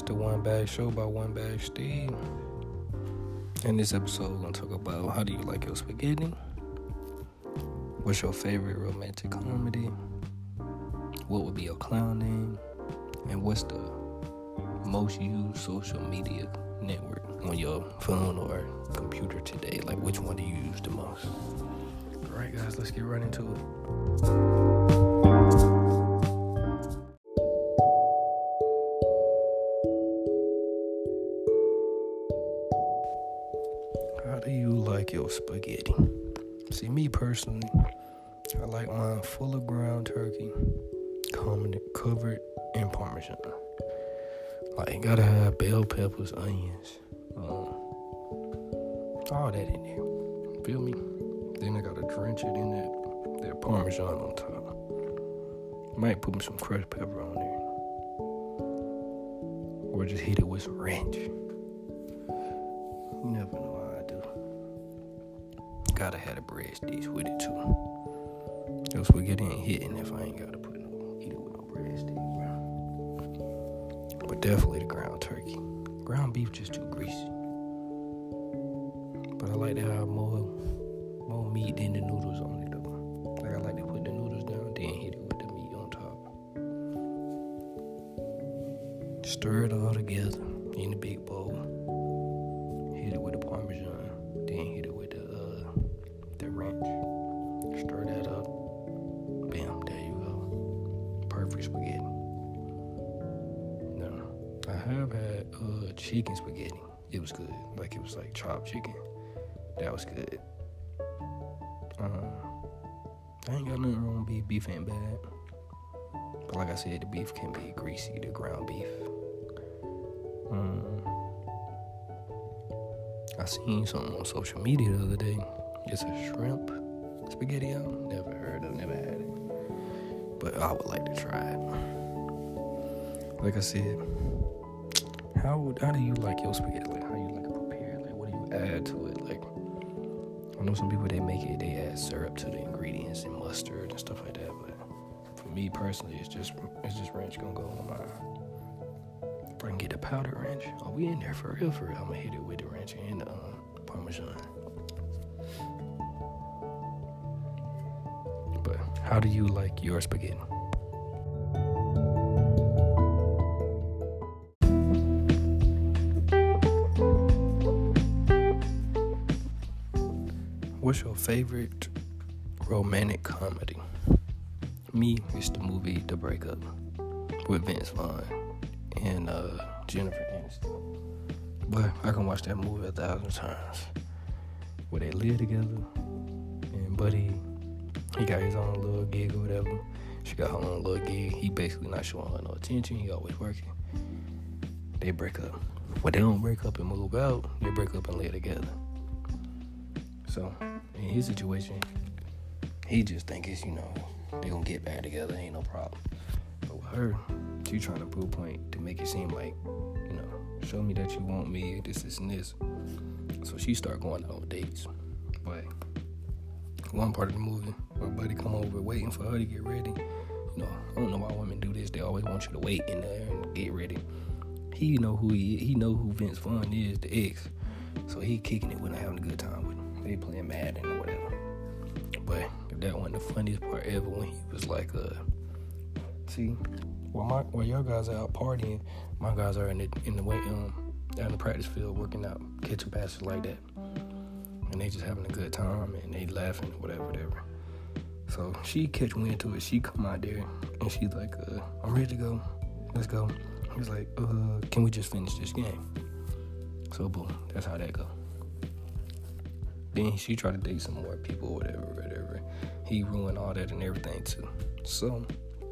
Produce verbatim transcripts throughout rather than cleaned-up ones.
the One Bag Show by One Bag Steve. In this episode, we're going to talk about how do you like your spaghetti? What's your favorite romantic comedy? What would be your clown name? And what's the most used social media network on your phone or computer today? Like, which one do you use the most? All right, guys, let's get right into it. How do you like your spaghetti? See, me personally, I like mine full of ground turkey, covered in Parmesan. Like, gotta have bell peppers, onions, um, all that in there. Feel me? Then I gotta drench it in that, that Parmesan on top. Might put some crushed pepper on there. Or just hit it with some ranch. You never know. Gotta have a breadsticks with it too. Your spaghetti ain't hitting if I ain't gotta put no eat it with no breadsticks, bro. But definitely the ground turkey. Ground beef just too greasy. But I like to have more more meat than the noodles on it though. Like I like to put the noodles down, then hit it with the meat on top. Stir it all together in the big bowl. Hit it with the Parmesan, then hit it with the the ranch. Stir that up. Bam, there you go. Perfect spaghetti. No, I have had uh, chicken spaghetti. It was good. Like, it was like chopped chicken. That was good. Um, I ain't got nothing wrong with beef. Beef ain't bad. But like I said, the beef can be greasy, the ground beef. Um, I seen something on social media the other day. It's a shrimp spaghetti. I've never heard of, never had it. But I would like to try it. Like I said, how how do you like your spaghetti? Like, how you like it prepared? Like, what do you add to it? Like, I know some people, they make it, they add syrup to the ingredients and mustard and stuff like that. But for me personally, it's just it's just ranch gonna go on mine. If I can get the powdered ranch, oh, we in there for real, for real. I'm gonna hit it with the ranch and the um, Parmesan. But how do you like your spaghetti? What's your favorite romantic comedy? Me, it's the movie The Breakup with Vince Vaughn and uh, Jennifer Aniston. But I can watch that movie a thousand times. Where they live together and Buddy, he got his own little gig or whatever. She got her own little gig. He basically not showing her no attention. He always working. They break up. But they don't break up and move out. They break up and live together. So, in his situation, he just think it's, you know, they gonna get back together. Ain't no problem. But with her, she trying to prove a point to make it seem like, you know, show me that you want me, this, this, and this. So she start going out on dates. But one part of the movie, my buddy come over waiting for her to get ready. You know, I don't know why women do this. They always want you to wait in there and get ready. He know who he is. He know who Vince Vaughn is, the ex. So he kicking it with her, having a good time with him. They playing Madden or whatever. But that wasn't the funniest part ever when he was like, uh, see, while my while your guys are out partying, my guys are in the in the weight um down in the practice field working out, catching passes like that. And they just having a good time and they laughing or whatever, whatever. So she catch wind to it. She come out there and she's like, uh, I'm ready to go. Let's go. He's like, uh, can we just finish this game? So boom, that's how that go. Then she tried to date some more people or whatever, whatever. He ruined all that and everything too. So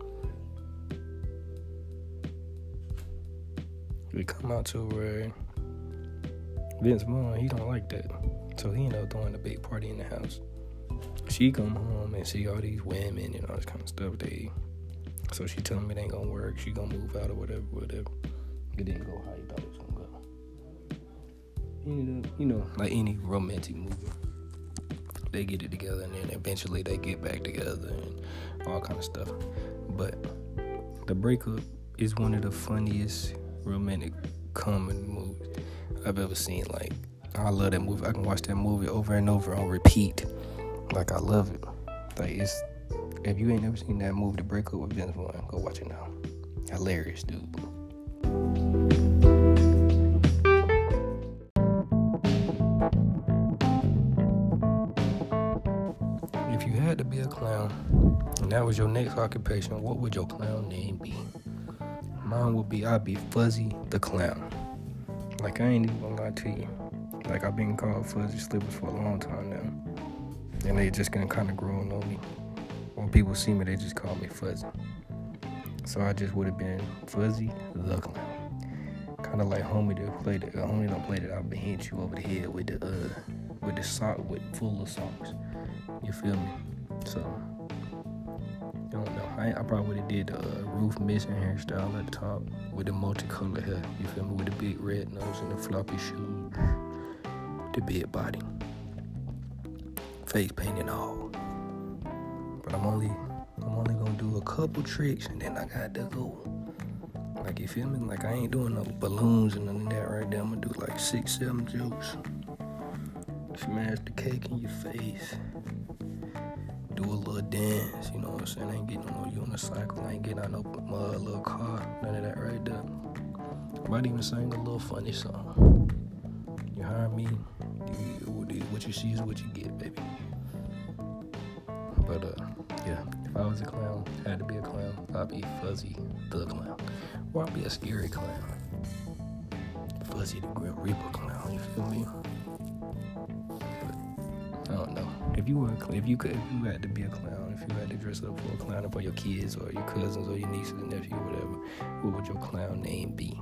we come out to where Vince Vaughn, he don't like that. So he ended up throwing a big party in the house. She come home and see all these women and all this kind of stuff. They, so she tell him it ain't gonna work. She gonna move out or whatever, whatever. It didn't go how he thought it was gonna go. He ended up, you know, like any romantic movie, they get it together and then eventually they get back together and all kind of stuff. But The Breakup is one of the funniest romantic comedy movies I've ever seen. Like, I love that movie. I can watch that movie over and over on repeat. Like, I love it. Like, it's, if you ain't never seen that movie, The Breakup with Vince Vaughn, go watch it now. Hilarious, dude. If you had to be a clown, and that was your next occupation, what would your clown name be? Mine would be, I'd be Fuzzy the Clown. Like, I ain't even gonna lie to you. Like, I've been called Fuzzy Slippers for a long time now. And they just gonna kind of growing on me. When people see me, they just call me Fuzzy. So I just would have been Fuzzy the Clown. Kind of like homie that played it. Uh, homie don't play that. I've been hitting you over the head with the uh, with the sock with full of socks. You feel me? So I don't know. I, I probably would have did the uh, Ruth Mason hairstyle at the top with the multicolored hair. You feel me? With the big red nose and the floppy shoes, the big body, face paint and all. But I'm only, I'm only gonna do a couple tricks and then I got to go. Like, you feel me? Like, I ain't doing no balloons and none of that right there. I'm gonna do like six, seven jokes. Smash the cake in your face. Do a little dance, you know what I'm saying? I ain't getting on no unicycle. I ain't getting on no uh, little car. None of that right there. I might even sing a little funny song. You heard me? You, what you see is what you get, baby. But, uh, yeah, if I was a clown, I had to be a clown, I'd be Fuzzy the Clown. Or I'd be a scary clown. Fuzzy the Grim Reaper clown, you feel me? But, I don't know. If you were, a, if you could, if you had to be a clown, if you had to dress up for a clown for your kids or your cousins or your nieces and nephews or whatever, what would your clown name be?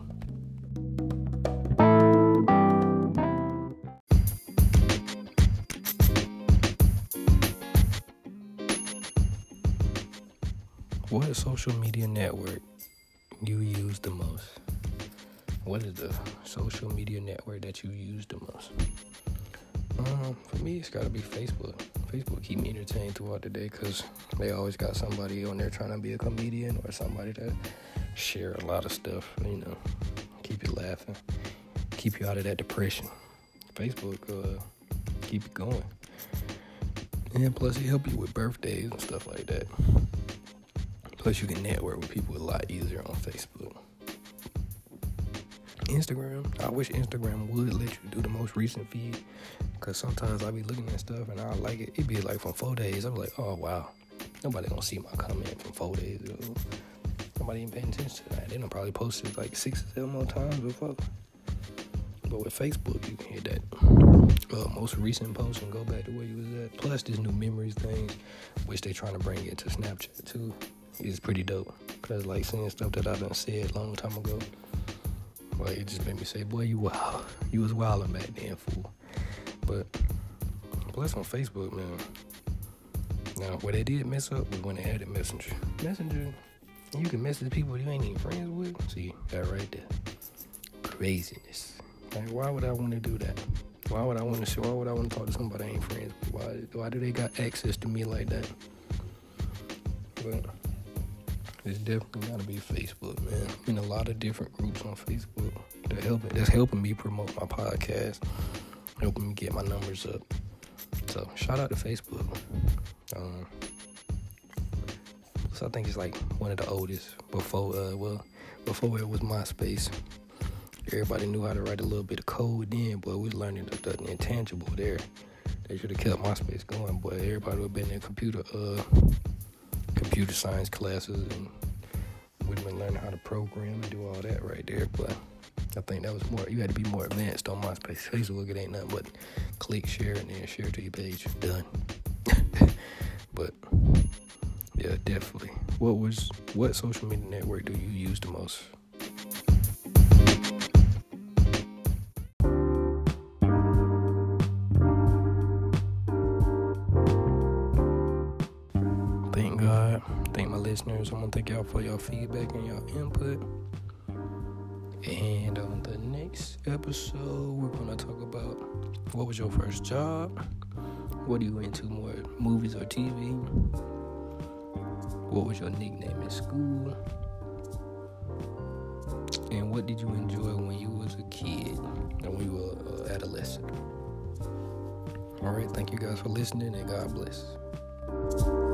What social media network you use the most? What is the social media network that you use the most? Um, for me, it's gotta be Facebook. Facebook keep me entertained throughout the day because they always got somebody on there trying to be a comedian or somebody that share a lot of stuff, you know, keep you laughing, keep you out of that depression. Facebook, uh, keep you going. And plus, it help you with birthdays and stuff like that. Plus, you can network with people a lot easier on Facebook. Instagram, I wish Instagram would let you do the most recent feed, because sometimes I be looking at stuff and I like it. It'd be like from four days. I'm like, oh, wow. Nobody gonna see my comment from four days ago. Nobody even paying attention to that. They done probably posted like six or seven more times before. But with Facebook, you can hit that uh, most recent post and go back to where you was at. Plus, this new memories thing, which they trying to bring it to Snapchat too, is pretty dope. Because like seeing stuff that I done said a long time ago, like it just made me say, boy, you wild. You was wildin' back then, fool. But plus on Facebook, man. Now, where they did mess up was when they added Messenger. Messenger, you can message people you ain't even friends with. See, that right there. Craziness. Like, why would I want to do that? Why would I want to? Why would I want to talk to somebody I ain't friends with? Why? Why do they got access to me like that? But it's definitely gotta be Facebook, man. I'm in a lot of different groups on Facebook that helping. That's helping me promote my podcast, helping me get my numbers up. So shout out to Facebook. Um, so I think it's like one of the oldest. Before, uh, well, before it was MySpace. Everybody knew how to write a little bit of code then, boy. We was learning the, the intangible there. They should have kept MySpace going, boy. Everybody would have been in computer, uh, computer science classes, and we'd have been learning how to program and do all that right there. But I think that was more. You had to be more advanced on MySpace. Facebook, it ain't nothing but click, share, and then share to your page. Done. But yeah, definitely. What was what social media network do you use the most? Thank God. Thank my listeners. I want to thank y'all for y'all feedback and y'all input. And on the next episode, we're going to talk about what was your first job? What are you into more, movies or T V? What was your nickname in school? And what did you enjoy when you was a kid and when you were an adolescent? All right, thank you guys for listening, and God bless.